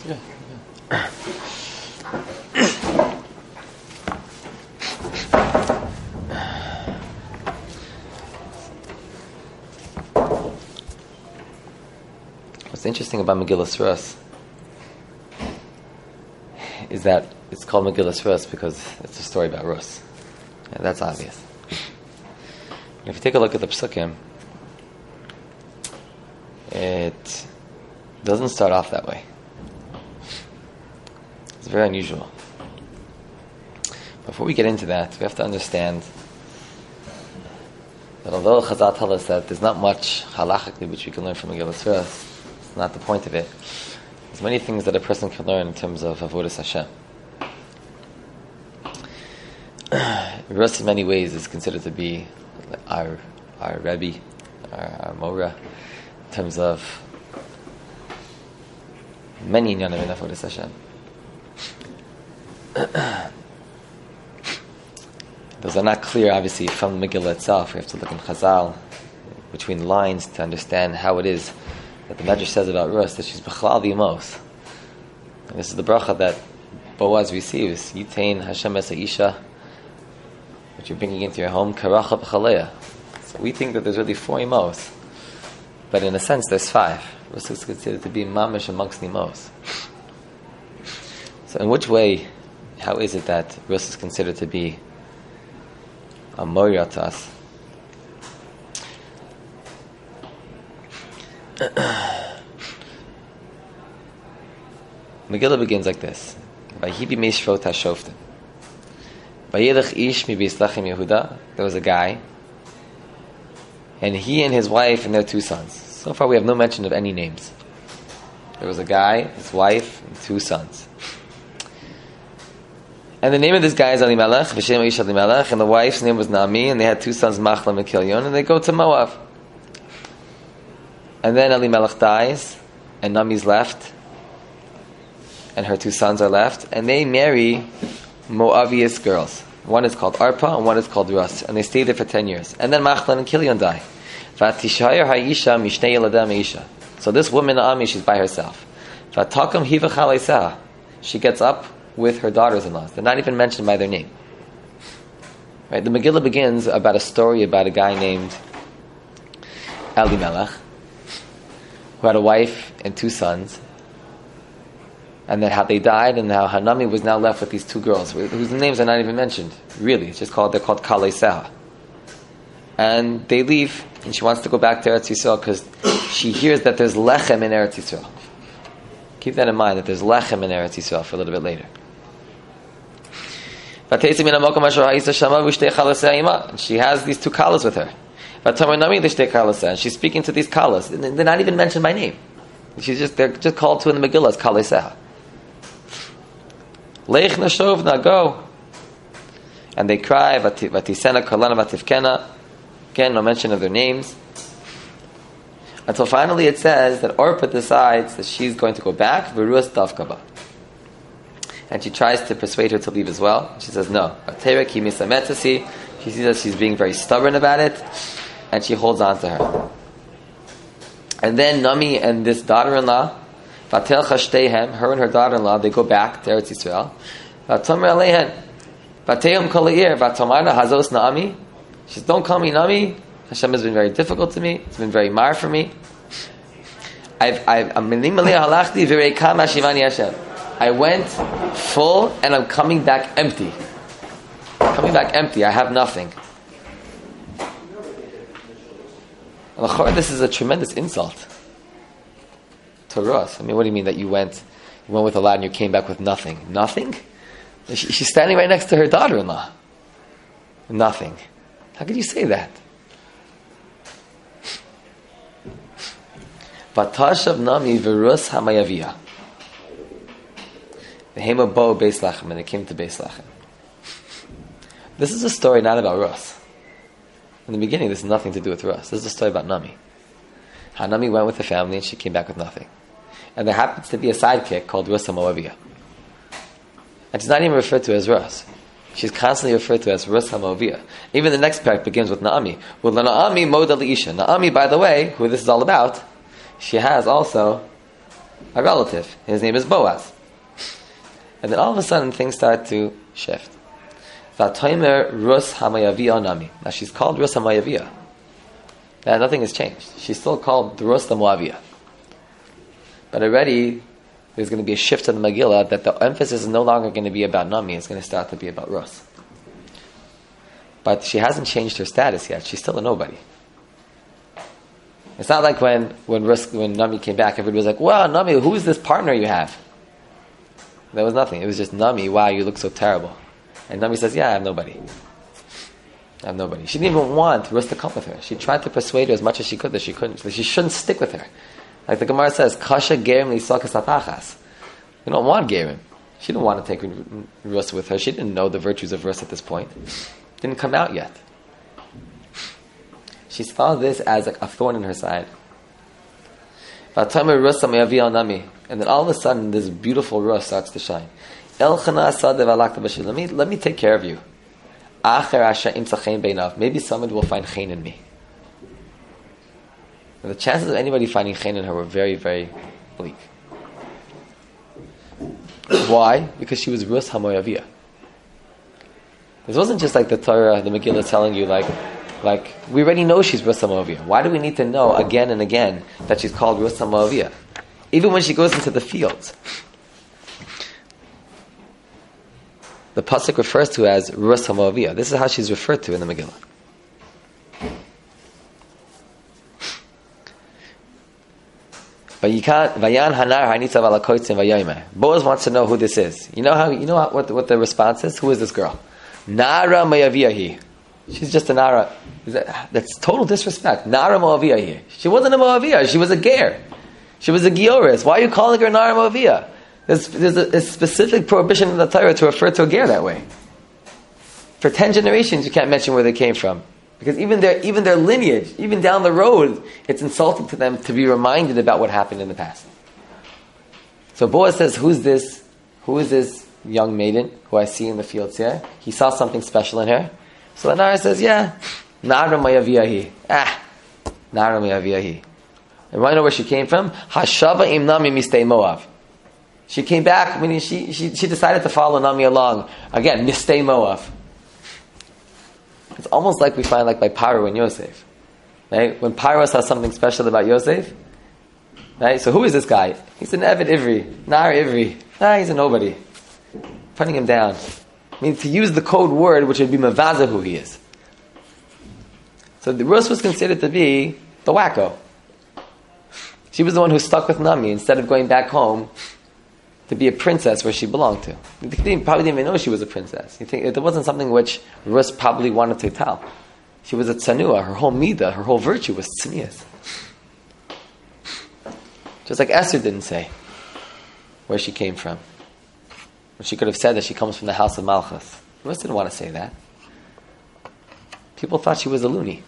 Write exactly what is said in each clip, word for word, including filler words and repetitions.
Yeah. yeah. What's interesting about Megillas Rus is that it's called Megillas Rus because it's a story about Rus. Yeah, that's obvious. And if you take a look at the Psukim, it doesn't start off that way. It's very unusual. Before we get into that, we have to understand that although Chazal tells us that there's not much halachically which we can learn from Megillas Rus, it's not the point of it. There's many things that a person can learn in terms of Avodas Hashem. Rus in many ways is considered to be our our Rebbe, our, our Mora, in terms of many inyanim in Avodas Hashem. Those are not clear, obviously, from the Megillah itself. We have to look in Chazal, between the lines, to understand how it is that the Medrash says about Rus, that she's B'chlal the Amos. And this is the bracha that Boaz receives. Yitain Hashem es ha'isha, which you're bringing into your home, Karacha b'chaleya. So we think that there's really four Emos, but in a sense there's five. Rus is considered to be mamish amongst the Emos. So in which way, how is it that Rus is considered to be a moira to us? Megillah begins like this: Vayihi meishvot hashoftim. Vayelech ish mi beis Lechem Yehuda. There was a guy, and he and his wife and their two sons. So far, we have no mention of any names. There was a guy, his wife, and two sons. And the name of this guy is Elimelech, V'shem ish Elimelech, and the wife's name was Naomi, and they had two sons, Machlam and Kilyon, and they go to Moab. And then Elimelech dies, and Naomi's left, and her two sons are left, and they marry Moabious girls. One is called Arpa, and one is called Rus, and they stay there for ten years. And then Machlan and Kilyon die. V'atishayir ha'isha mishnei yeladeh me'isha. So this woman, Naomi, she's by herself. V'atakam hiva chaleisah. She gets up with her daughters-in-law. They're not even mentioned by their name. Right? The Megillah begins about a story about a guy named Elimelech, who had a wife and two sons, and then how they died, and how Hanami was now left with these two girls, whose names are not even mentioned. Really, it's just called, they're called Kalei Seha. And they leave, and she wants to go back to Eretz Yisrael because she hears that there's lechem in Eretz Yisrael. Keep that in mind, that there's lechem in Eretz Yisrael for a little bit later. And she has these two kalas with her. And she's speaking to these kalas. They're not even mentioned by name. She's just, they're just called to in the Megillah as Kalei Seha. Leich nashovna, go. And they cry, Vatisena kolana vatifkena. Again, no mention of their names. Until finally it says that Orpah decides that she's going to go back, V'ruas davkaba. And she tries to persuade her to leave as well. She says no. She sees that she's being very stubborn about it, and she holds on to her. And then Nami and this daughter-in-law, Vatel Chashteihem, her and her daughter-in-law, they go back to Eretz Yisrael. Vatomer Aleihen, Vateyum Kolair, Vatomarna Hazos Naami. She says, don't call me Nami. Hashem has been very difficult to me. It's been very mar for me. I've, I've, I went full and I'm coming back empty. Coming back empty. I have nothing. This is a tremendous insult to Rus. I mean, what do you mean that you went, you went with a lot and you came back with nothing? Nothing? She's standing right next to her daughter-in-law. Nothing. How could you say that? Vatashav Nami v'Rus hamayaviyah. The Hema bo Beis Lechem, and they came to Beis Lechem. This is a story not about Rus. In the beginning, this has nothing to do with Rus. This is a story about Nami. How Nami went with the family and she came back with nothing. And there happens to be a sidekick called Rus HaMoaviyah. And she's not even referred to as Rus. She's constantly referred to as Rus HaMoaviyah. Even the next parak begins with Naami. With Naami Moda Liisha. Naami, by the way, who this is all about, she has also a relative. His name is Boaz. And then all of a sudden things start to shift. Vatoimer Rus Hamayaviyah Nami. Now she's called Rus Hamayaviyah. Now nothing has changed. She's still called Rus the Moaviyah. But already there's going to be a shift in the Megillah that the emphasis is no longer going to be about Nami, it's going to start to be about Rus. But she hasn't changed her status yet. She's still a nobody. It's not like when when Rus, when Nami came back, everybody was like, wow, Nami, who is this partner you have? There was nothing. It was just, Nami, wow, you look so terrible. And Nami says, yeah, I have nobody. I have nobody. She didn't even want Rus to come with her. She tried to persuade her as much as she could that she couldn't. She shouldn't stick with her. Like the Gemara says, Kasha gerim lisakas atachas. You don't want gerim. She didn't want to take Rus with her. She didn't know the virtues of Rus at this point. Didn't come out yet. She saw this as like a thorn in her side. And then all of a sudden, this beautiful Rus starts to shine. Let me, let me take care of you. Maybe someone will find chen in me. And the chances of anybody finding chen in her were very, very bleak. Why? Because she was Rus HaMoaviyah. This wasn't just like the Torah, the Megillah telling you like, like we already know she's Rus HaMoaviyah. Why do we need to know again and again that she's called Rus HaMoaviyah? Even when she goes into the fields. The pasuk refers to her as Rus HaMoaviyah. This is how she's referred to in the Megillah. Boaz wants to know who this is. You know how? You know how, what, what the response is? Who is this girl? Nara Moaviyahi. She's just a Nara. That, that's total disrespect. Nara Moaviyahi. She wasn't a Moaviyah. She was a ger. She was a Gioris. Why are you calling her Nara Moaviyah? There's, there's a, a specific prohibition in the Torah to refer to a ger that way. For ten generations, you can't mention where they came from. Because even their, even their lineage, even down the road, it's insulting to them to be reminded about what happened in the past. So Boaz says, who's this? Who is this young maiden who I see in the fields here? He saw something special in her. So the Nara says, yeah, Nara Mayaviyahi. Ah, Nara Mayaviyahi. And want to know where she came from? Hashava im Nami mistei Moav. She came back, meaning she, she, she decided to follow Nami along. Again, mistei Moav. It's almost like we find like by Paro and Yosef. Right? When Paro saw something special about Yosef, right? So who is this guy? He's an Eved Ivri, Nar Ivri. Ah, he's a nobody. Putting him down. I mean, to use the code word, which would be Mavaza, who he is. So the Rus was considered to be the wacko. She was the one who stuck with Nami instead of going back home to be a princess where she belonged to. You think, probably didn't even know she was a princess. You think it wasn't something which Rus probably wanted to tell. She was a tsanua. Her whole midah, her whole virtue was tznius. Just like Esther didn't say where she came from. When she could have said that she comes from the house of Malchus. Rus didn't want to say that. People thought she was a loony.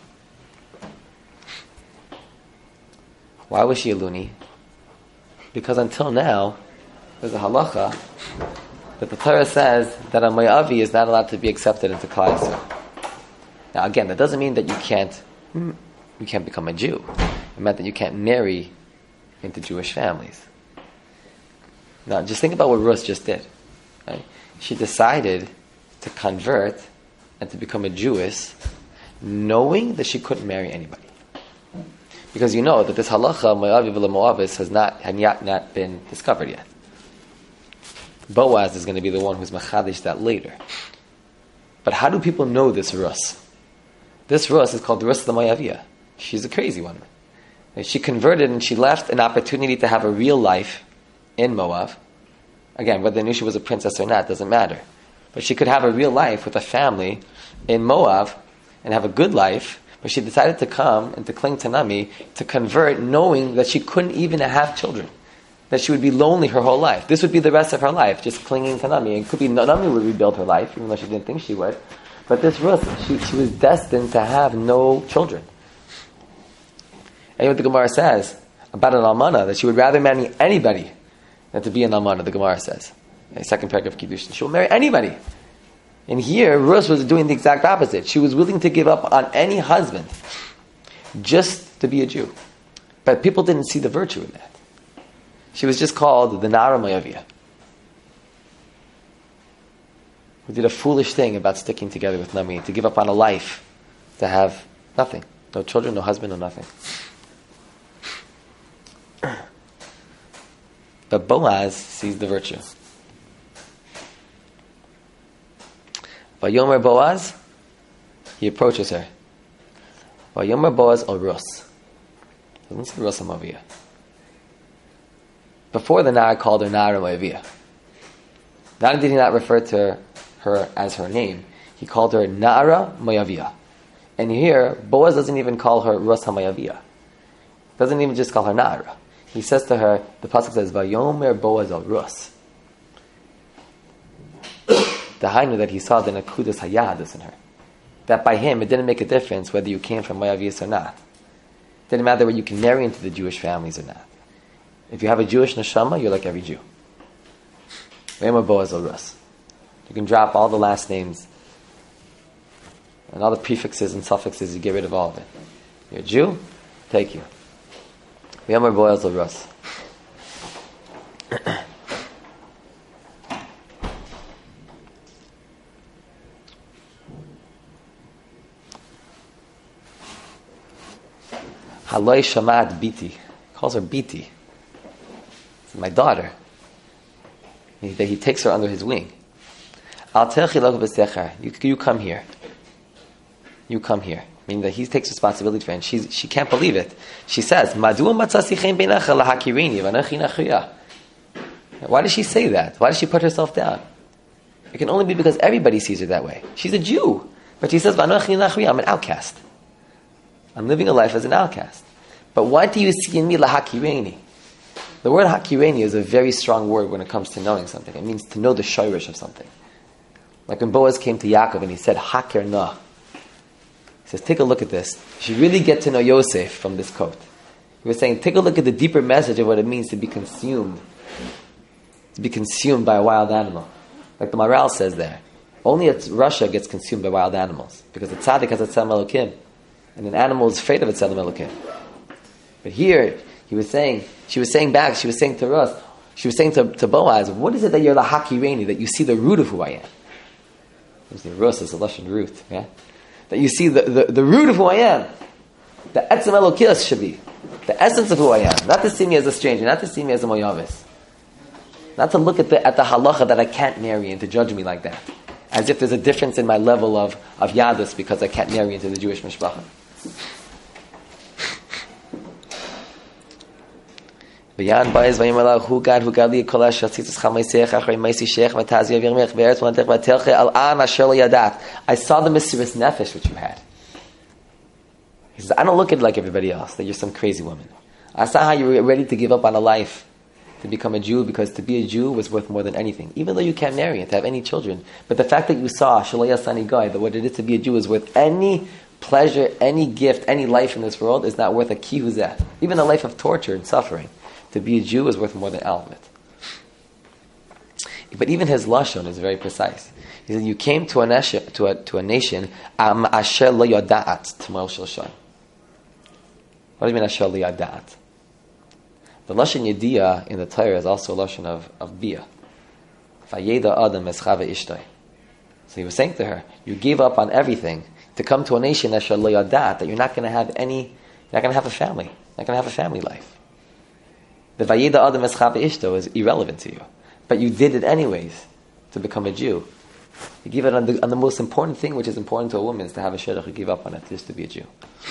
Why was she a loony? Because until now, there's a halacha that the Torah says that a Moavi is not allowed to be accepted into Klal Yisrael. Now again, that doesn't mean that you can't you can't become a Jew. It meant that you can't marry into Jewish families. Now just think about what Rus just did. Right? She decided to convert and to become a Jewess knowing that she couldn't marry anybody. Because you know that this halacha, Moavi v'la Moavis, has not, had yet not been discovered yet. Boaz is going to be the one who's machadish that later. But how do people know this Rus? This Rus is called the Rus of the Moaviyah. She's a crazy one. She converted and she left an opportunity to have a real life in Moab. Again, whether they knew she was a princess or not doesn't matter. But she could have a real life with a family in Moab and have a good life. But she decided to come and to cling to Nami to convert, knowing that she couldn't even have children. That she would be lonely her whole life. This would be the rest of her life, just clinging to Nami. And it could be Nami would rebuild her life, even though she didn't think she would. But this Rus, she, she was destined to have no children. And what the Gemara says about an almana, that she would rather marry anybody than to be an almana, the Gemara says. The second paragraph of Kiddushin. She will marry anybody. And here, Rus was doing the exact opposite. She was willing to give up on any husband just to be a Jew. But people didn't see the virtue in that. She was just called the Nara Moavia, who did a foolish thing about sticking together with Naomi, to give up on a life, to have nothing. No children, no husband, no nothing. But Boaz sees the virtue. Vayomer Boaz, he approaches her. Vayomer Boaz al Rus. Doesn't say Rus Moavia. Before the Nara called her Nara Moavia. Not only did he not refer to her as her name, he called her Nara Moavia. And here, Boaz doesn't even call her Rus HaMoavia. Doesn't even just call her Nara. He says to her, the pasuk says, Vayomer Boaz al Rus. The hainu that he saw the Nakudas Hayadis in her. That by him, it didn't make a difference whether you came from Moavias or not. It didn't matter whether you can marry into the Jewish families or not. If you have a Jewish neshama, you're like every Jew. Vayomer Boaz al Rus. You can drop all the last names and all the prefixes and suffixes, you get rid of all of it. You're a Jew? Take you. Vayomer Boaz al Rus. Haloi Shamad Biti. He calls her Biti. It's my daughter. He, he takes her under his wing. Al Terchi Lok B'Sechar. You come here. You come here. Meaning that he takes responsibility for it. And she's, she can't believe it. She says, Madua matzasi chen beinecha lahakirini v'anechi nachuya. Why does she say that? Why does she put herself down? It can only be because everybody sees her that way. She's a Jew. But she says, v'anechi nachuya, I'm an outcast. I'm living a life as an outcast. But what do you see in me lahakirini? The word hakireni is a very strong word when it comes to knowing something. It means to know the shayrish of something. Like when Boaz came to Yaakov and he said, Hakir na. He says, take a look at this. You should really get to know Yosef from this coat. He was saying, take a look at the deeper message of what it means to be consumed. To be consumed by a wild animal. Like the Maral says there. Only Russia gets consumed by wild animals. Because the tzaddik has a tzem elokim. And an animal is afraid of a tzem elokim. But here, he was saying, she was saying back, she was saying to Rus, she was saying to, to Boaz, what is it that you're la hakireni, that you see the root of who I am? The Rus is a Lashon root, yeah? That you see the, the, the root of who I am. The etzem elokis should be. The essence of who I am. Not to see me as a stranger, not to see me as a moyavis. Not to look at the at the halacha that I can't marry and to judge me like that. As if there's a difference in my level of, of yadus because I can't marry into the Jewish mishpacha. V'yan ba'ez v'yimalach hu gad hu gad li kolash shatzitzes chamayseich achrei maisi sheich v'tazi avirmech v'eretz v'antech v'telche al an asher yadat. I saw the mesiras nefesh which you had. He says, I don't look at it like everybody else, that you're some crazy woman. I saw how you were ready to give up on a life to become a Jew, because to be a Jew was worth more than anything. Even though you can't marry and to have any children. But the fact that you saw Shalaya Sani Goy, that what it is to be a Jew is worth any pleasure, any gift, any life in this world is not worth a kihuzeh. Even a life of torture and suffering. To be a Jew is worth more than all of it. But even his lashon is very precise. He said, "You came to a nation, to a to a nation, am asher lo yadaat t'mal shilshon." What do you mean asher lo yadaat? The lashon yediyah in the Torah is also a lashon of of bia. Vayeda adam eschava ishtay. So he was saying to her, "You gave up on everything to come to a nation asher lo yadaat, that you're not going to have any, you're not going to have a family, you're not going to have a family life." The Vayeda Adam Eschava Ishto is irrelevant to you. But you did it anyways to become a Jew. You give it on the, on the most important thing which is important to a woman, is to have a shidduch. You give up on it just to be a Jew.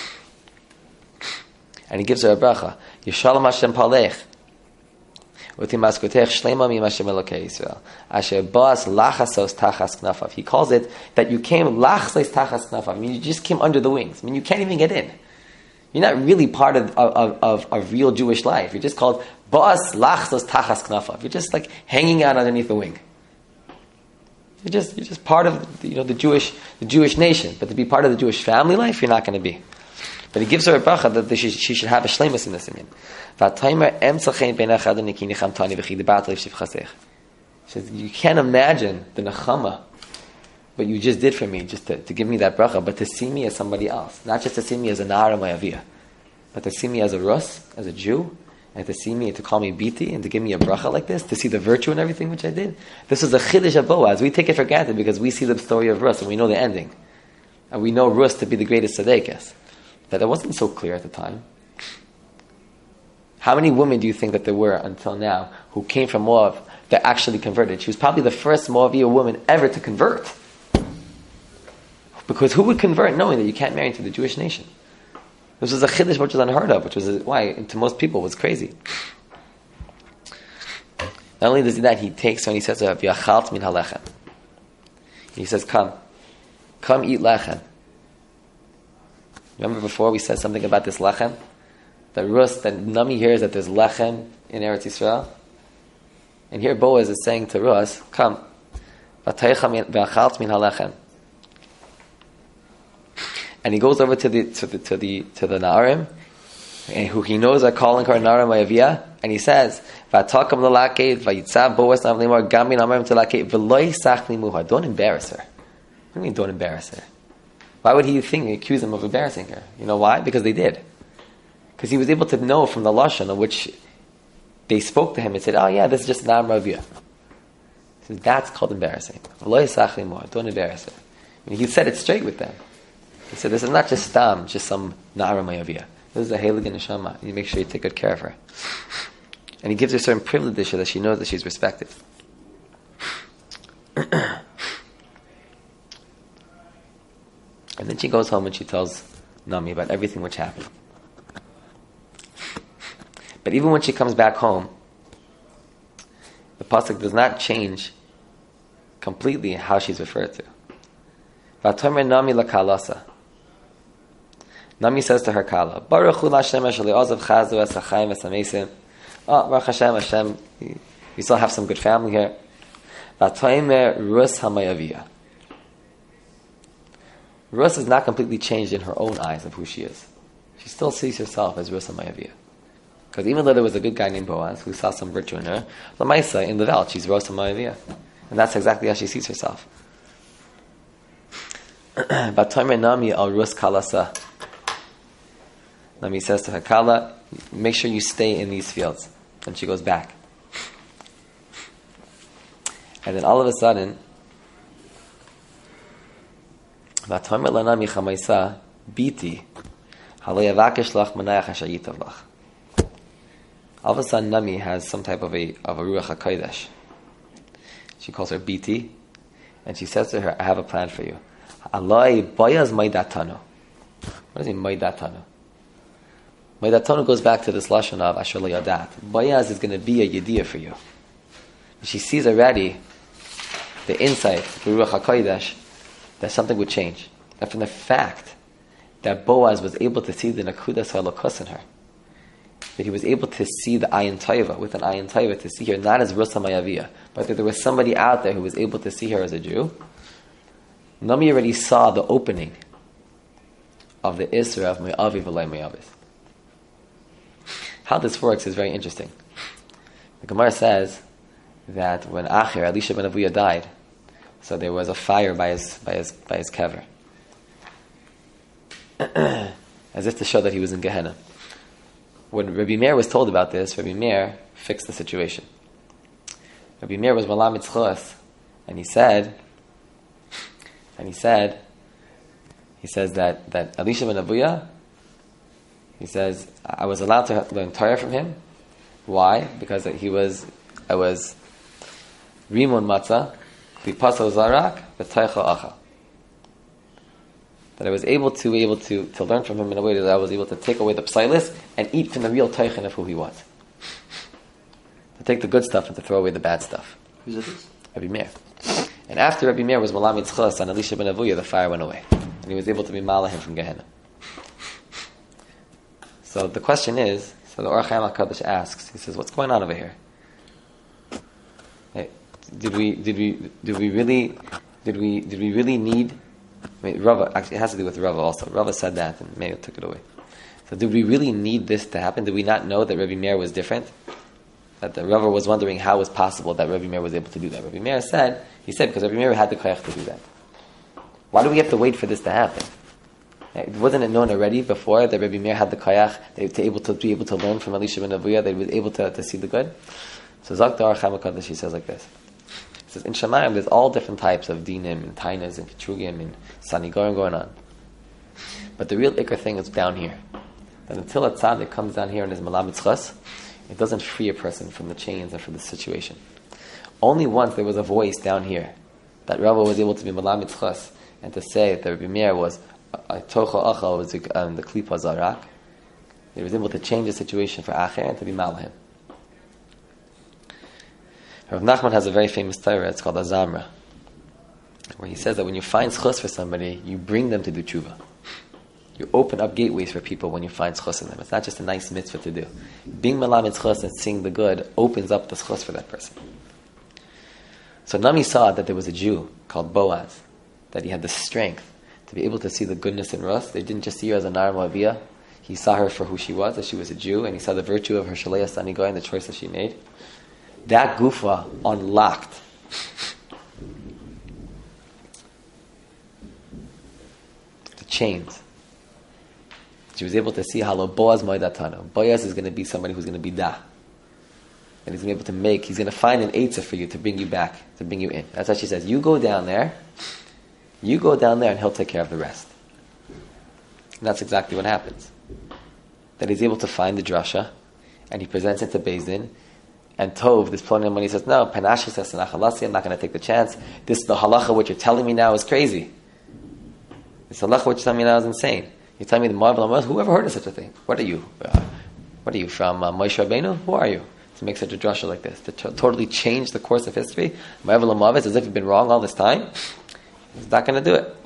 And he gives her a bracha. Yishalom Hashem palech. Uti maskotech shlema mim Hashem Elokei Yisrael. Asher ba'as lachasos tachas knafav. He calls it that you came lachsos tachas knafav. I mean, you just came under the wings. I mean, you can't even get in. You're not really part of of, of, of real Jewish life. You're just called Ba'as Lachsos Tachas Knafav. You're just like hanging out underneath the wing. You're just you're just part of the, you know the Jewish the Jewish nation. But to be part of the Jewish family life, you're not going to be. But he gives her a bracha that she, she should have a shleimus in this inyan. She says, you can't imagine the nechama what you just did for me, just to, to give me that bracha, but to see me as somebody else. Not just to see me as a Nara Moavia, but to see me as a Rus, as a Jew, and to see me, and to call me Biti, and to give me a bracha like this, to see the virtue and everything which I did. This was a chiddush of Boaz. We take it for granted because we see the story of Rus and we know the ending. And we know Rus to be the greatest tzaddikas. That it wasn't so clear at the time. How many women do you think that there were until now who came from Moab that actually converted? She was probably the first Moabite woman ever to convert. Because who would convert knowing that you can't marry into the Jewish nation? This was a chiddush which was unheard of, which was a, why to most people was crazy. Not only does he that, he takes when he says, "V'achalt min halechem." He says, "Come, come eat lechem." Remember before we said something about this lechem? That Rus, that Nami hears that there's lechem in Eretz Yisrael. And here Boaz is saying to Rus, come, v'achalt min halechem. And he goes over to the to the to the to the Na'arim, and who he knows are calling her Na'arim Ma'aviyah, and he says, "V'atakam l'lakei v'yitzav Boaz navlimor gamin amarim t'lakei v'loy sachli muha." Don't embarrass her. What do you mean, don't embarrass her? Why would he think accuse him of embarrassing her? You know why? Because they did. Because he was able to know from the lashon of which they spoke to him and said, "Oh yeah, this is just an Na'arim Ma'aviyah." So that's called embarrassing. V'loy sachli muha. Don't embarrass her. I mean, he said it straight with them. He said, this is not just stam, just some Na'ara Ma'aviyah. This is a Heilig Neshama. You make sure you take good care of her. And he gives her certain privileges so that she knows that she's respected. And then she goes home and she tells Nami about everything which happened. But even when she comes back home, the pasuk does not change completely how she's referred to. V'atomer Nami lakalasa. Nami says to her Kala, Baruch Hu Hashem Asher Le'ozav Chazu Es HaChaim Es HaMeisim. Oh, Baruch Hashem, Hashem, we still have some good family here. V'atomer Rus HaMayaviyah. Rus is not completely changed in her own eyes of who she is. She still sees herself as Rus HaMayaviyah. Because even though there was a good guy named Boaz who saw some virtue in her, Lamaisa, in the Veld, she's Rus HaMayaviyah. And that's exactly how she sees herself. V'atomer Nami Al Rus Kalasa. Nami says to her, Kala, make sure you stay in these fields. And she goes back. And then all of a sudden, V'atomer Lanami Chamaisa Biti Halei Avakesh Lach Manayach Asher Yitav Lach. All of a sudden, Nami has some type of a of a Ruach HaKodesh. She calls her Biti, and she says to her, I have a plan for you. Alai Boyaz Maidatano. What does it mean, Maidatano? Maidatano goes back to this lashon of Asher Lo Yadat. Boyaz is going to be a Yediyah for you. She sees already the insight, the Ruach HaKodesh, that something would change. That from the fact that Boaz was able to see the Nakudas HaLokus in her, that he was able to see the Ayin Taiva, with an Ayin Taiva, to see her not as Rus HaMayaviyah, but that there was somebody out there who was able to see her as a Jew. Nami already saw the opening of the Isra of Me'avi V'lai Me'avis. How this works is very interesting. The Gemara says that when Acher, Elisha ben Avuya, died, so there was a fire by his by his by his kever, as if to show that he was in Gehenna. When Rabbi Meir was told about this, Rabbi Meir fixed the situation. Rabbi Meir was Malam Mitzchos, and he said, and he said, he says that that Elisha ben Avuya, he says, I was allowed to learn Torah from him. Why? Because he was, I was Rimon Matzah, Vipasal Zarak, V'taycha Acha. That I was able to able to, to learn from him in a way that I was able to take away the psilis and eat from the real teichen of who he was. To take the good stuff and to throw away the bad stuff. Who's this? Rabbi Meir. And after Rabbi Meir was Malam Yitzchos on Elisha ben Avuya, the fire went away. And he was able to be Malahim from Gehenna. So the question is, so the Or Chaim HaKadosh asks, he says, what's going on over here? Hey, did we did we did we really did we did we really need I mean, Rava, actually it has to do with Rava also. Rava said that and Meir took it away. So did we really need this to happen? Did we not know that Rabbi Meir was different? That the Rava was wondering how it was possible that Rabbi Meir was able to do that. Rabbi Meir said, he said, because Rabbi Meir had the koyach to do that. Why do we have to wait for this to happen? Wasn't it known already before that Rabbi Meir had the kayach, they were able to be able to learn from Elisha ben Avuya, they were able to, to see the good? So Zak Dar Chaim HaKadosh, he says like this. He says, in Shamayim, there's all different types of dinim, and tainas, and ketrugim, and sanigorim going on. But the real ikar thing is down here. That until a tzaddik comes down here and is malam mitzchas, it doesn't free a person from the chains and from the situation. Only once there was a voice down here that Rava was able to be malam mitzchas and to say that Rabbi Meir was tocha achal was um, the klipa zarak. He was able to change the situation for acher and to be malahim. Rav Nachman has a very famous Torah. It's called Azamra, where he says that when you find schus for somebody, you bring them to do tshuva. You open up gateways for people when you find schus in them. It's not just a nice mitzvah to do. Being malam schus and seeing the good opens up the schus for that person. So Nami saw that there was a Jew called Boaz, that he had the strength to be able to see the goodness in Rus. They didn't just see her as a Nar Moaviyah. He saw her for who she was, that she was a Jew, and he saw the virtue of her Shaleah Sanigoy and the choice that she made. That gufa unlocked the chains. She was able to see how Boaz Moedatano. Boaz is going to be somebody who's going to be da. And he's going to be able to make, he's going to find an eitzah for you to bring you back, to bring you in. That's why she says, you go down there, you go down there and he'll take care of the rest. And that's exactly what happens. That he's able to find the drasha, and he presents it to Beis Din, and Tov, this Ploni Almoni says, no, Panashi says, I'm not going to take the chance. This, the halacha, what you're telling me now is crazy. This halacha, what you're telling me now is insane. You're telling me the Marvel Amos, who ever heard of such a thing? What are you? Uh, what are you, from uh, Moshe Rabbeinu? Who are you to make such a drasha like this? To t- totally change the course of history? Marvel Amos, as if you've been wrong all this time? He's not going to do it.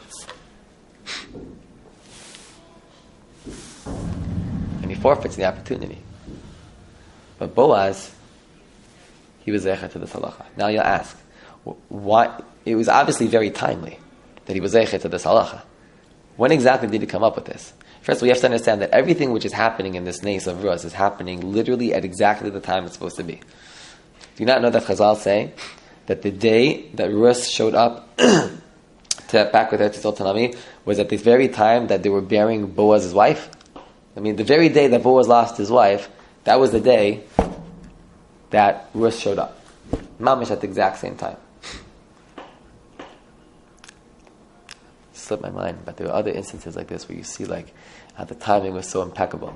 And he forfeits the opportunity. But Boaz, he was zeicha to this halacha. Now you'll ask, why? It was obviously very timely that he was zeicha to this halacha. When exactly did he come up with this? First, we have to understand that everything which is happening in this nace of Rus is happening literally at exactly the time it's supposed to be. Do you not know that Chazal say that the day that Rus showed up to back with Eretz Yisrael Tanami was at the very time that they were burying Boaz's wife? I mean, the very day that Boaz lost his wife, that was the day that Rus showed up. Mamish at the exact same time. Slipped my mind, but there were other instances like this where you see like how the timing was so impeccable.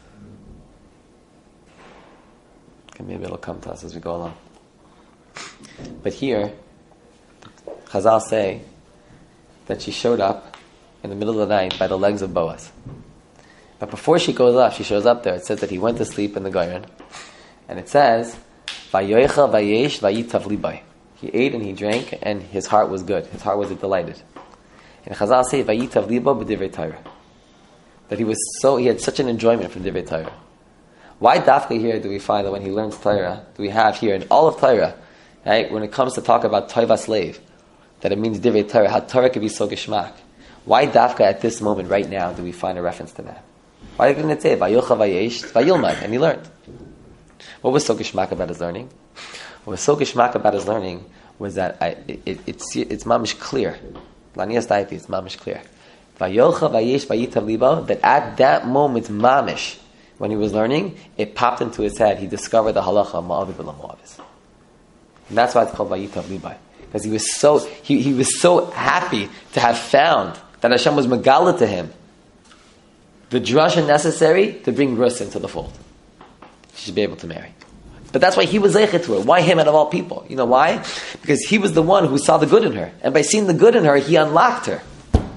Okay, maybe it'll come to us as we go along. But here, Chazal say that she showed up in the middle of the night by the legs of Boaz. But before she goes up, she shows up there. It says that he went to sleep in the garden, and it says, "Vayochel vayesh vayitav libay." He ate and he drank, and his heart was good. His heart was delighted. And Chazal say, "Vayitav libo b'divrei Torah," that he was so he had such an enjoyment from divrei Torah. Why dafka here do we find that when he learns Torah, do we have here in all of Torah, right? When it comes to talk about toiva slave, that it means divrei Torah, how Torah could be so geshmak. Why dafka at this moment, right now, do we find a reference to that? Why didn't it say vayocha vayesh vayilmad, and he learned? What was so geshmak about his learning? What was so geshmak about his learning was that I, it, it, it's it's mamish clear. Lanias Daiti, it's mamish clear. Vayocha vayesh vayitav libo, that at that moment, mamish, when he was learning, it popped into his head. He discovered the halacha ma'aviv v'lamoavis, and that's why it's called vayitav libai, because he was so he, he was so happy to have found that Hashem was megala to him the drasha necessary to bring Rus into the fold. She should be able to marry. But that's why he was zeichet to her. Why him out of all people? You know why? Because he was the one who saw the good in her. And by seeing the good in her, he unlocked her.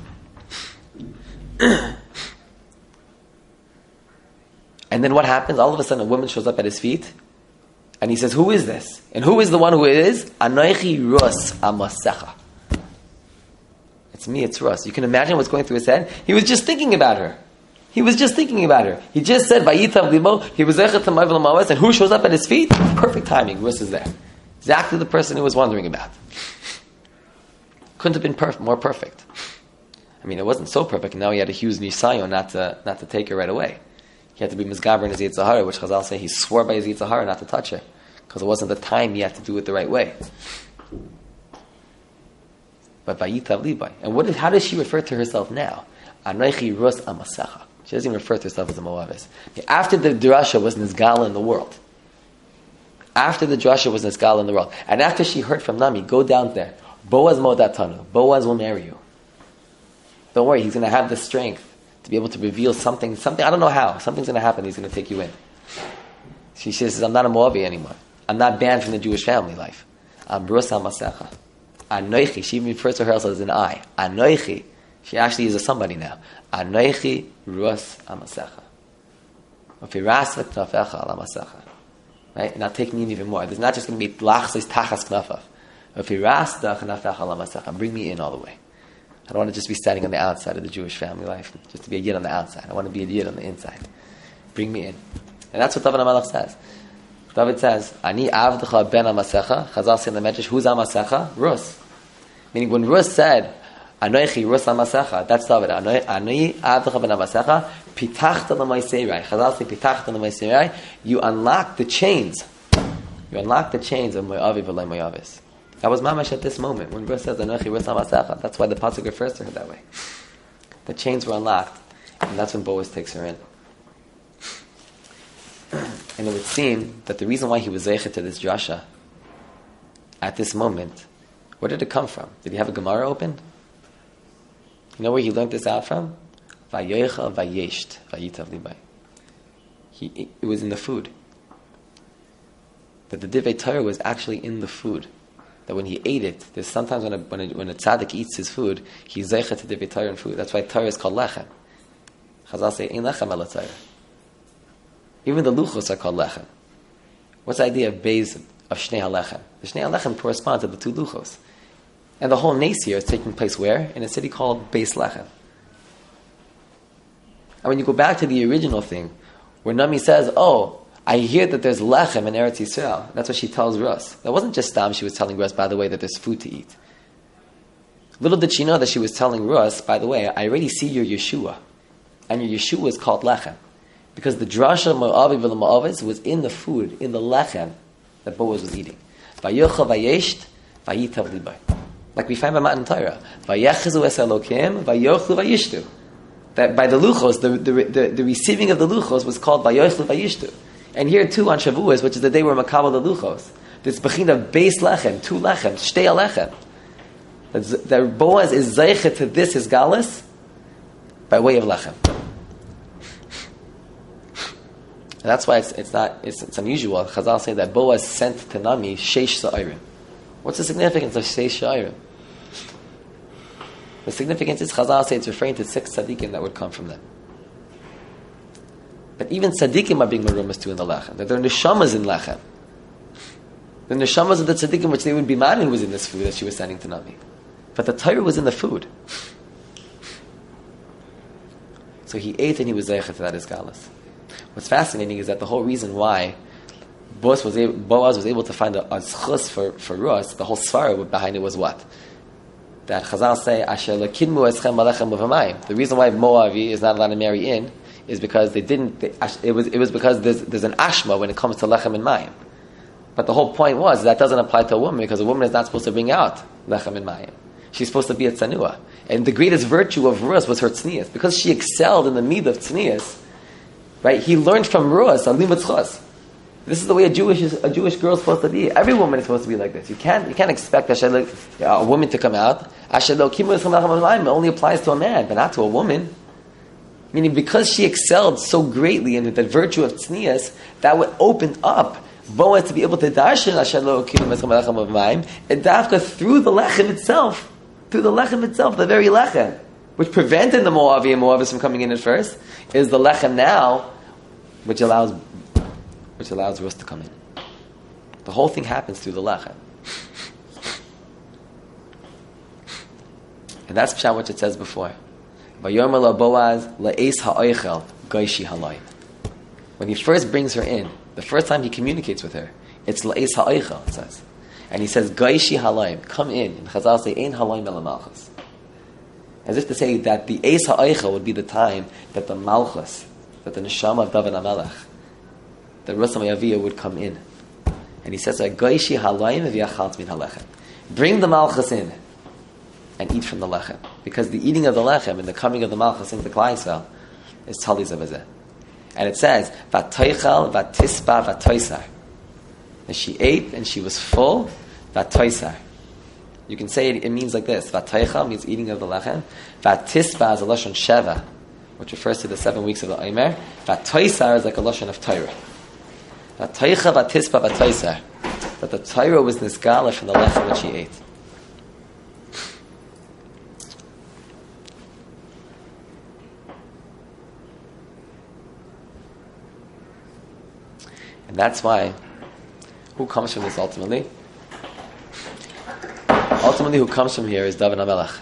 And then what happens? All of a sudden a woman shows up at his feet, and he says, who is this? And who is the one who it is? Anoichi Rus amasecha. It's me, it's Rus. You can imagine what's going through his head? He was just thinking about her. He was just thinking about her. He just said, Vayitav libo, he was zeichet to ma'aviv l'ma'avis, and who shows up at his feet? Perfect timing, Rus is there. Exactly the person he was wondering about. Couldn't have been perf- more perfect. I mean, it wasn't so perfect, and now he had a huge nisayon not to, not to take her right away. He had to be mizgaber in his Yetzer Hara, which Chazal say he swore by his Yetzer Hara not to touch her, because it wasn't the time he had to do it the right way. but Vayitav Libai. And what is, how does she refer to herself now? Anoichi Rus Amasecha. She doesn't even refer to herself as a Moavis. After the drasha was Nizgala in the world, after the drasha was Nizgala in the world, and after she heard from Nami, go down there. Boaz Modatanu. Boaz will marry you. Don't worry, he's going to have the strength to be able to reveal something. Something I don't know how. Something's going to happen. He's going to take you in. She says, I'm not a Moavi anymore. I'm not banned from the Jewish family life. I'm Rus Amasecha. Anoichi. She even refers to herself as an I. Anoichi. She actually is a somebody now. Anoichi Rus Amasecha. Right? Now taking in even more. There's not just going to be lachsis tachas knafav. Bring me in all the way. I don't want to just be standing on the outside of the Jewish family life, just to be a yid on the outside. I want to be a yid on the inside. Bring me in. And that's what David HaMelech says. David says, Ani avdecha ben amasecha. Chazal say in the Medrash, who's amasecha? Rus. Meaning when Rus said, Anoichi Rus amasecha, that's David. Ani avdecha ben amasecha, pitachta l'maiseirai. Chazal say, pitachta l'maiseirai. You unlock the chains. You unlock the chains of Moavi v'lei Moavis. That was mamash at this moment when Rus says Anochi Rus Amasecha. That's why the pasuk refers to her that way. The chains were unlocked, and that's when Boaz takes her in. And it would seem that the reason why he was zeichet to this drasha at this moment, where did it come from? Did he have a Gemara open? You know where he learned this out from? Vayocha vayesht vayitav libai. He it was in the food. That the Divrei Torah was actually in the food. That when he ate it, there's sometimes when a, when a, when a tzaddik eats his food, he's zeichet to Divrei Torah in food. That's why Torah is called lechem. Chazal say, ein lechem ela Torah. Even the luchos are called lechem. What's the idea of beis, of shnei halechem? The shnei halechem corresponds to the two luchos. And the whole nace here is taking place where? In a city called Beis Lechem. And when you go back to the original thing, where Nami says, oh, I hear that there's lechem in Eretz Yisrael. That's what she tells Rus. That wasn't just Stam, she was telling Rus, by the way, that there's food to eat. Little did she know that she was telling Rus, by the way, I already see your Yeshua. And your Yeshua is called lechem. Because the drasha Moavi v'le Moavis was in the food, in the lechem that Boaz was eating. Vayocha vayesht, vayitav libai. Like we find by Matan Torah. Vayechezu es Elokim, vayochlu vayishtu. That by the luchos, the, the, the, the receiving of the luchos was called vayochlu vayishtu. And here too on Shavuos, which is the day where Makabal the Luchos, this bechina base lechem, two lechem, shtei lechem. That Boaz is zeichet to this his galus by way of lechem. And that's why it's, it's not it's, it's unusual. Chazal say that Boaz sent to Nami sheish sa'irim. What's the significance of sheish sa'irim? The significance is Chazal say it's referring to six tzaddikim that would come from them. But even tzaddikim are being merumas too in the lechem. That there are neshamas in lechem. The neshamas of the tzaddikim, which they would be mad was in this food that she was sending to Nami. But the Torah was in the food. So he ate and he was zeichet to that is galus. What's fascinating is that the whole reason why Boaz was able, Boaz was able to find a, a zchus for, for Rus, the whole svara behind it was what? That Chazal say, Asher lekidmu eschem alechem u'v'mayim. The reason why Moavi is not allowed to marry in is because they didn't. They, it was it was because there's there's an ashma when it comes to lechem and mayim. But the whole point was that doesn't apply to a woman because a woman is not supposed to bring out lechem and mayim. She's supposed to be a tzanua, and the greatest virtue of Rus was her tznius because she excelled in the mid of tznius. Right? He learned from Rus a limud chos. This is the way a Jewish a Jewish girl is supposed to be. Every woman is supposed to be like this. You can't you can't expect a woman to come out. It only applies to a man, but not to a woman. Meaning, because she excelled so greatly in the virtue of tznius, that would open up Boaz to be able to darshan Asher lo kilim eschem alechem u'v'mayim, and dafka through the lechem itself, through the lechem itself, the very lechem, which prevented the Moavi and Moavis from coming in at first, is the lechem now, which allows, which allows Rus to come in. The whole thing happens through the lechem, and that's pshat which it says before. Vayomer Boaz la'es ha'oichel gaishi halayim. When he first brings her in, the first time he communicates with her, it's la'es ha'oichel, it says. And he says, gaishi halayim, come in. And Chazal say, ein halayim ela malchus. As if to say that the es ha'oichel would be the time that the malchus, that the neshama of David HaMelech, the Rus HaMayaviyah would come in. And he says, gaishi halayim v'yachalt min halechem. Bring the malchus in. and eat from the lechem. Because the eating of the lechem and the coming of the malchus into Klal Yisrael is taliz of it. And it says, Vatoichal, Vatispa, Vatoisar. And she ate and she was full, Vatoisar. You can say it, it means like this. Vatoichal means eating of the lechem. Vatispa is a lashon sheva, which refers to the seven weeks of the Omer. Vatoisar is like a lashon of Torah. Vatoichal, Vatispa, Vatoisar. That the Torah was nisgala from the lechem which she ate. And that's why, who comes from this ultimately? Ultimately, who comes from here is David HaMelech.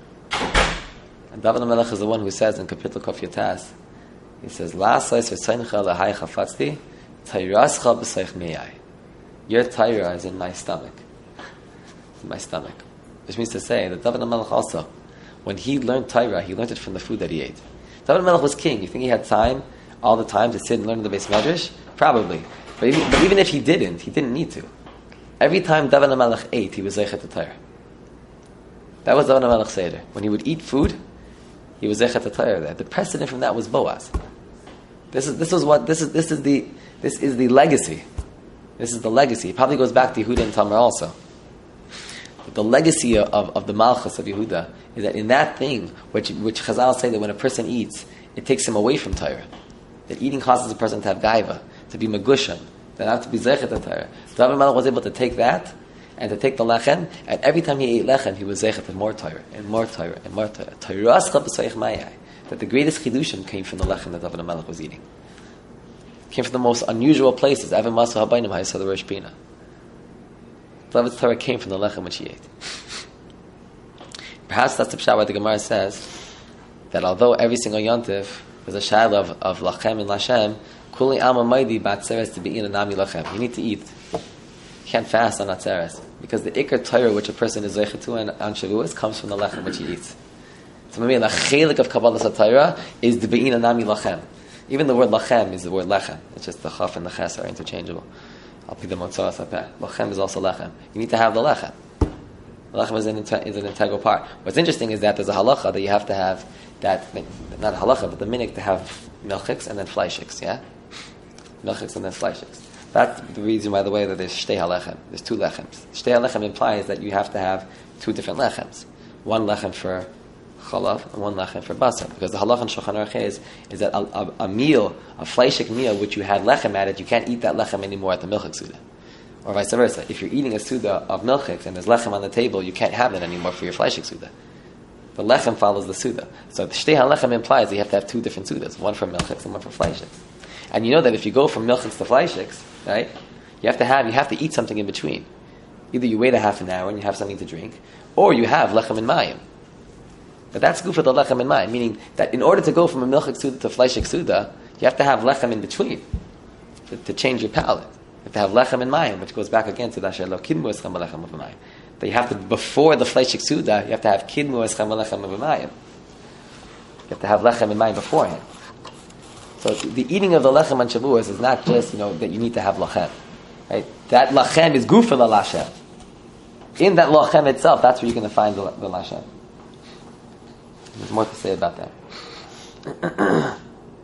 And David HaMelech is the one who says in Kapitel Kof Yatas, he says, La'asais v'seincha l'hai chafatzti, tayrascha b'seich meyai. Your Torah is in my stomach. It's in my stomach. Which means to say that David HaMelech also, when he learned Torah, he learned it from the food that he ate. David HaMelech was king. You think he had time, all the time, to sit and learn in the Beis Medrash? Probably. But even, but even if he didn't, he didn't need to. Every time David HaMelech ate, he was zeichet the Torah. That was David HaMelech Seder. When he would eat food, he was zeichet the Torah there. The precedent from that was Boaz. This is this is what this is this is the this is the legacy. This is the legacy. It probably goes back to Yehuda and Tamar also. But the legacy of, of, of the Malchus of Yehuda is that in that thing, which which Chazal say that when a person eats, it takes him away from Torah. That eating causes a person to have gaiva, to be megushan, to not to be zeichet the Torah. David HaMelech was able to take that and to take the lechem, and every time he ate lechem, he was zeichet and more Torah, and more Torah, and more Torah. Torascha b'seich mayai. That the greatest chidushim came from the lechem that David HaMelech was eating. It came from the most unusual places. Evan Masu Habayim Haysa the Rosh Pina. David's Torah came from the lechem which he ate. Perhaps that's the pshat why the Gemara says that although every single yontif is a shayla of, of lachem and lashem, kuli alma maidi batzeres to be in a nami lachem. You need to eat. You can't fast on atzeres because the ikar Torah which a person is zeichet to on Shavuos comes from the lechem which he eats. So maybe the chelik of Kabbalah Torah is the be'in nami lachem. Even the word lachem is the word lechem. It's just the chaf and the ches are interchangeable. I'll pick the motzah sapeh. Lachem is also lechem. You need to have the lechem. The lechem is an, is an integral part. What's interesting is that there's a halacha that you have to have that, not a halacha, but the minik to have milchiks and then fleishiks, yeah? Milchiks and then fleishiks. That's the reason, by the way, that there's shtei halechem. There's two lechems. Shtei halechem implies that you have to have two different lechems. One lechem for chalav and one lechem for basar. Because the halach in Shulchan Aruch is, is that a, a, a meal, a fleishik meal, which you had lechem at it, you can't eat that lechem anymore at the milchik suda. Or vice versa. If you're eating a suda of milchiks and there's lechem on the table, you can't have it anymore for your fleishik suda. The lechem follows the suda. So the shtei halechem implies that you have to have two different sudas, one for milchiks and one for fleishiks. And you know that if you go from milchiks to fleishiks, right, you have to have you have to eat something in between. Either you wait a half an hour and you have something to drink, or you have lechem and mayim. But that's good for the lechem and mayim, meaning that in order to go from a milchik suda to fleishik suda, you have to have lechem in between to, to change your palate. You have to have lechem and mayim, which goes back again to the asher lo kidmu eschem lechem of mayim. That you have to, before the fleishik suda, you have to have kidmu eschem lechem of mayim. You have to have lechem and mayim beforehand. So the eating of the lechem on Shavuos is not just, you know, that you need to have lachem. Right? That lachem is gufa la lashem. In that lachem itself, that's where you're going to find the, the lashem. There's more to say about that.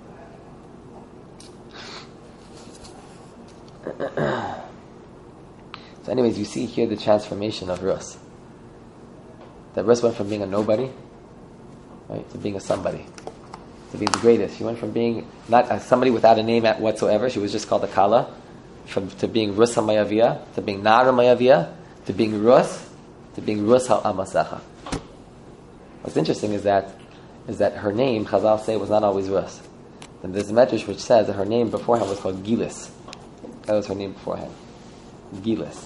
So anyways, you see here the transformation of Rus. That Rus went from being a nobody, right, to being a somebody. To being the greatest. She went from being not a somebody without a name whatsoever, she was just called a Kala, from to being Rus HaMayaviyah, to being Nara Mayaviyah, to being Rus, to being Rus HaAmasecha. What's interesting is that is that her name, Chazal say, was not always Rus. And there's a medrash which says that her name beforehand was called Gilis. That was her name beforehand. Gilis.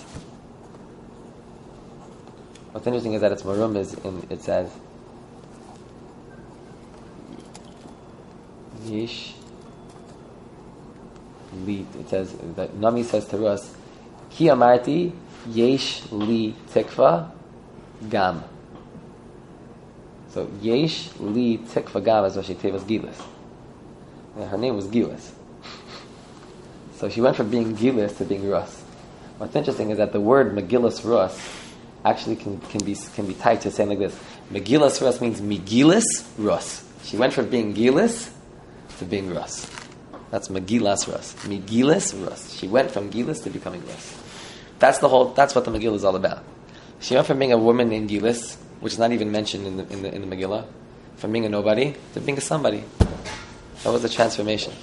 What's interesting is that its marum is in, it says Yish Li. It says that Nami says to us, Ki amarti Yesh Li Tikva Gam. So Yesh Li Tikva Gam is what she was Gilis. And her name was Gilis. So she went from being Gilis to being Rus. What's interesting is that the word Megillus Rus actually can, can be can be tied to saying like this. Megillas Rus means Megillas Rus. She went from being Gilis to being Rus. That's Megillas Rus. Megillas Rus. She went from Gilis to becoming Rus. That's the whole. That's what the Megillah is all about. She went from being a woman named Gilis, which is not even mentioned in the in the, in the Megillah, from being a nobody to being a somebody. That was the transformation.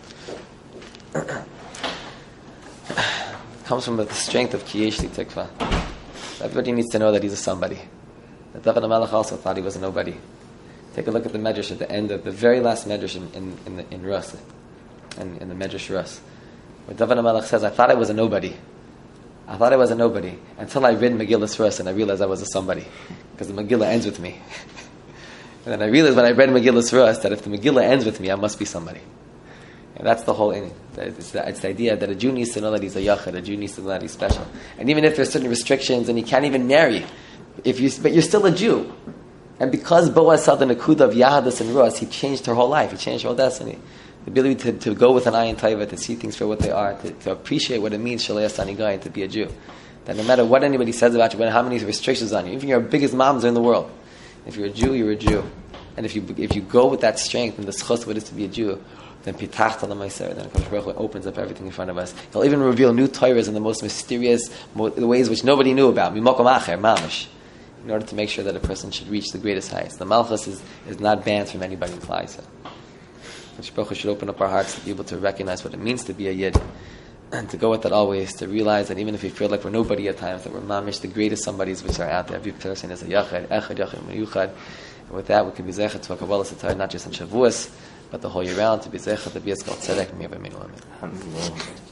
Comes from the strength of Kiyeshli Tikva. Everybody needs to know that he's a somebody. That David HaMelech also thought he was a nobody. Take a look at the Medrash at the end of the very last Medrash in in, in, the, in Rus, in, in the Medrash Rus, where David HaMelech says, "I thought I was a nobody. I thought I was a nobody until I read Megillah Rus and I realized I was a somebody, because the Megillah ends with me." And then I realized when I read Megillah Rus that if the Megillah ends with me, I must be somebody. And that's the whole thing. It's the, it's the idea that a Jew needs to know that he's a yachid, a Jew needs to know that he's special. And even if there's certain restrictions and he can't even marry, if you, but you're still a Jew. And because Boaz saw the Nakuda of Yahadus and Rus, he changed her whole life, he changed her whole destiny. The ability to, to go with an eye and taiva, to see things for what they are, to, to appreciate what it means, Shalei Asani Gai, to be a Jew. That no matter what anybody says about you, how many restrictions on you, even your biggest moms in the world, if you're a Jew, you're a Jew. And if you if you go with that strength and the schus of what it is to be a Jew, then pitach talamaiser, then Hakadosh Baruch Hu opens up everything in front of us. He'll even reveal new Torahs in the most mysterious mo- the ways which nobody knew about. Mimokom acher, mamish. In order to make sure that a person should reach the greatest heights. The Malchus is, is not banned from anybody in Klal Yisrael. Hakadosh Baruch Hu should open up our hearts to be able to recognize what it means to be a Yid. And to go with that always, to realize that even if we feel like we're nobody at times, that we're mamish, the greatest somebodies which are out there. Every person is a yachad, echad, yachad, meyuchad. And with that, we can be zeichet to a Kabbalah Satay, not just in Shavuos, but the whole year round, to be zeichet to be a Tzedek, and we have a